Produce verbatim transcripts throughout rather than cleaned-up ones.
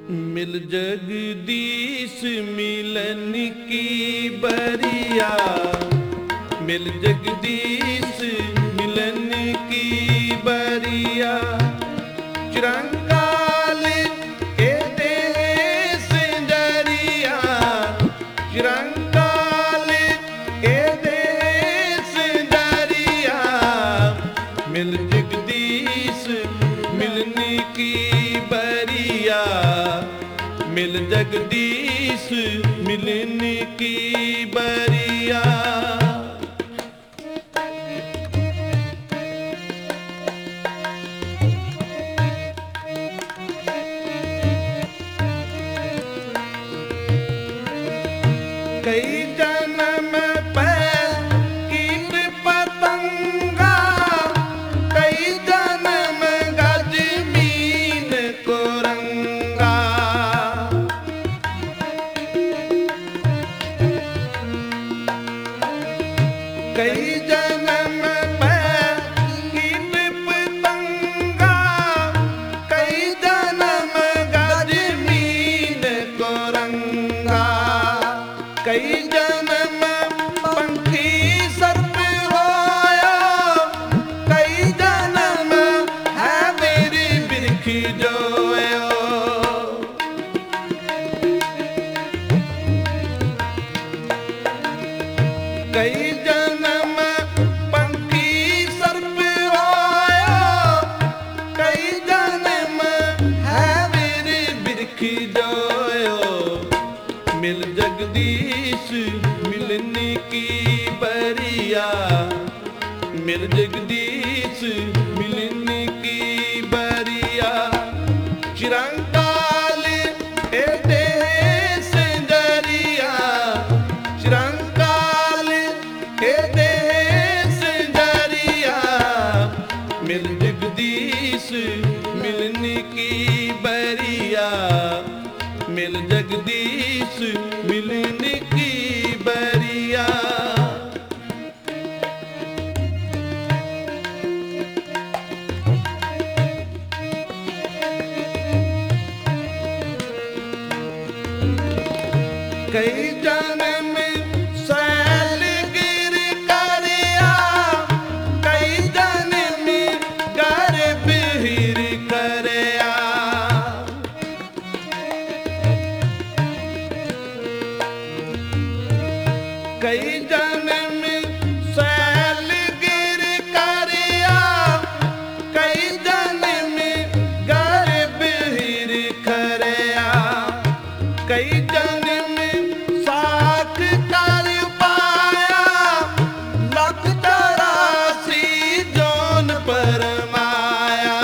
मिल जगदीश मिलन की बरिया, मिल जगदीश मिलन की बरिया। चिरंकाल ए दे संजरिया, चिरंकाल ए दे संजरिया। मिल जगदीश मिलन की बरिया, मिल जगदीश मिलन की बरिया। कई जन्म पर कीट पतंगा, कई जन्म गज मीन को रंगा। कई जन्म पर कीट पतंगा, कई जन्म गज मीन को रंगा। कई जन्म पंखी सर्प होया, कई जन्म है मेरी बिरखी जोयो। कई जन्म पंखी सर्प होया, कई जन्म है मेरी बिरखी जोयो। मिल जगदीश मिलन की बरिया, मिल जगदीश मिलन की बरिया। चिरंकाल ए दे संजरिया, चिरंकाल ए दे संजरिया। मिल जगदीश मिलन की बरिया, मिल जगदीश मिलन की बरिया। कई जन्म सैल गिर करिया, कई जन्म गर्भ हिर करया। कई जन्म सैल गिर करिया, कई जन्म गर्भ हिर करया। कई जन्म साख कर पाया, लख चौरासी जोन परमाया।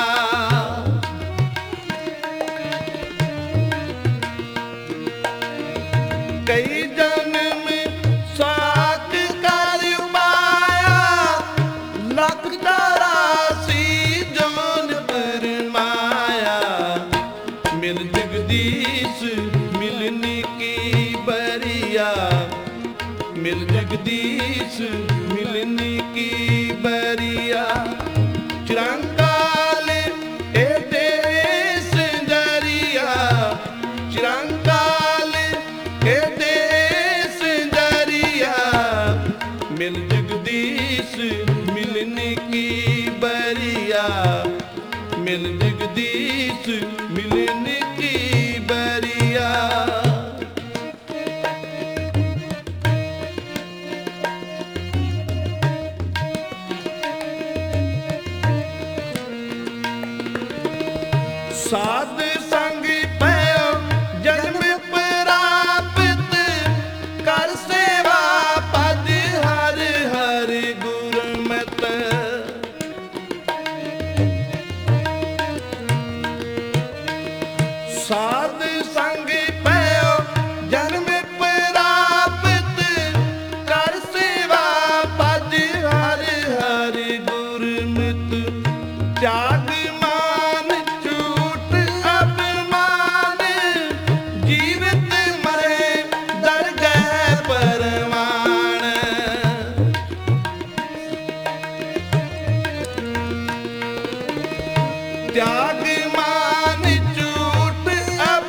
कई जन्म साख कर पाया, लख चौरासी जोन परमाया। मिल जगदीश मिलन की बरिया, मिल जगदीश मिलन की बरिया। चिरंकाल ए दे संजरिया, चिरंकाल ए दे संजरिया। मिल जगदीश मिलन की बरिया, मिल जगदीश मिलन की बरिया। साध संग पयो जन्म प्राप्त, कर सेवा पद हर हर गुरमत। साध संग पयो जन्म प्राप्त, कर सेवा पद हर हर गुरमत। त्याग मान छूट अभिमान, जीवित मरे दरगह परवान। त्याग मान झूठ अब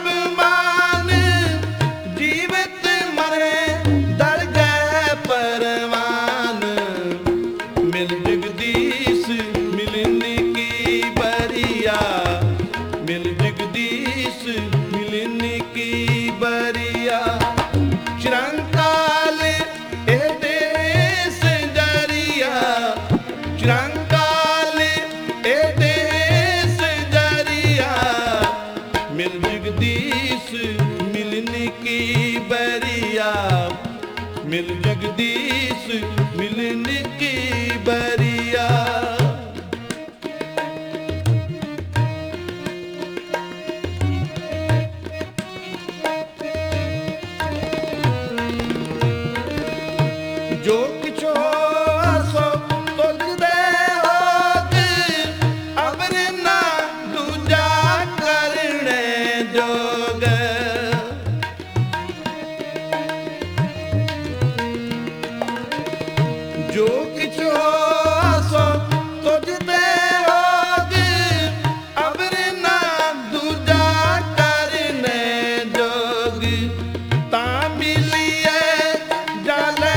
मिल जगदीश मिलने की बरिया चिरंकाल ए देश जरिया चिरंकाल ए देश जरिया मिल जगदीश मिलने की बरिया मिल जगदीश मिलने की बरिया जो किछो सो तुझ दे होग अबर ना दूजा करने जोग जो किछो सो तुझ दे होग अबर ना दूजा करने जोग ता मिलिए जाले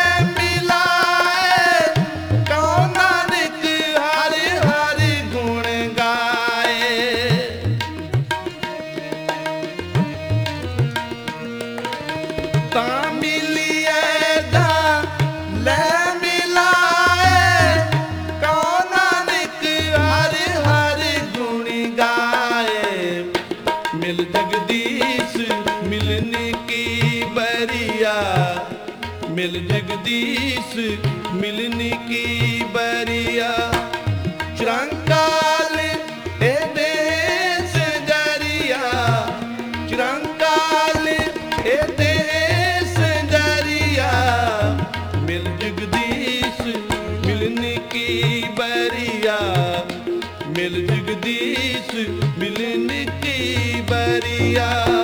मिल जगदीश मिलने की बरिया मिल जगदीश मिलने की बरिया चिरंकाल ए देश जरिया चिरंकाल ए देश जरिया मिल जगदीश मिलने की बरिया मिल जगदीश मिलने की बरिया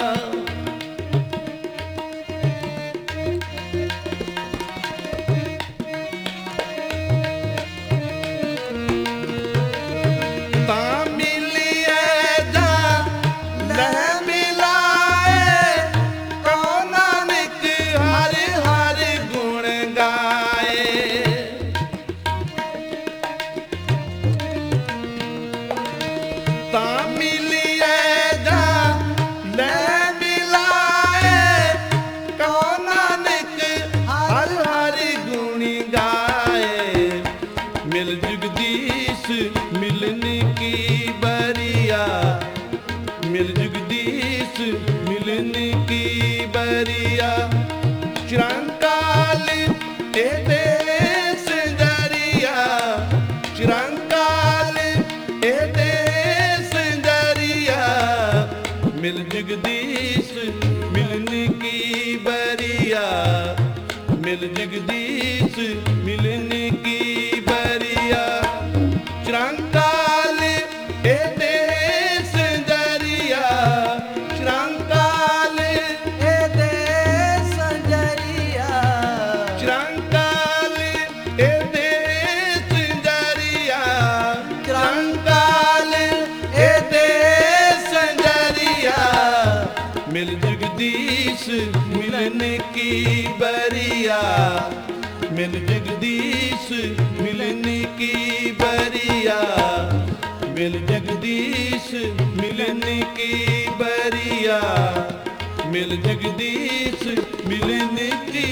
मिल जगदीश मिलने की बरिया मिल जगदीश मिलने की बरिया चिरंकाल ए देश जरिया चिरंकाल ए देश जरिया मिल जगदीश मिलने की बरिया मिल जगदीश मिलने की बरिया चिरंकाल ए देश जरिया चिरंकाल ए देश जरिया चिरंकाल ए देश जरिया चिरंकाल ए देश जरिया मिल जगदीश मिलने की बरिया मिल जगदीश मिलने की बरिया मिल जगदीश मिलने की बरिया मिल जगदीश मिलने की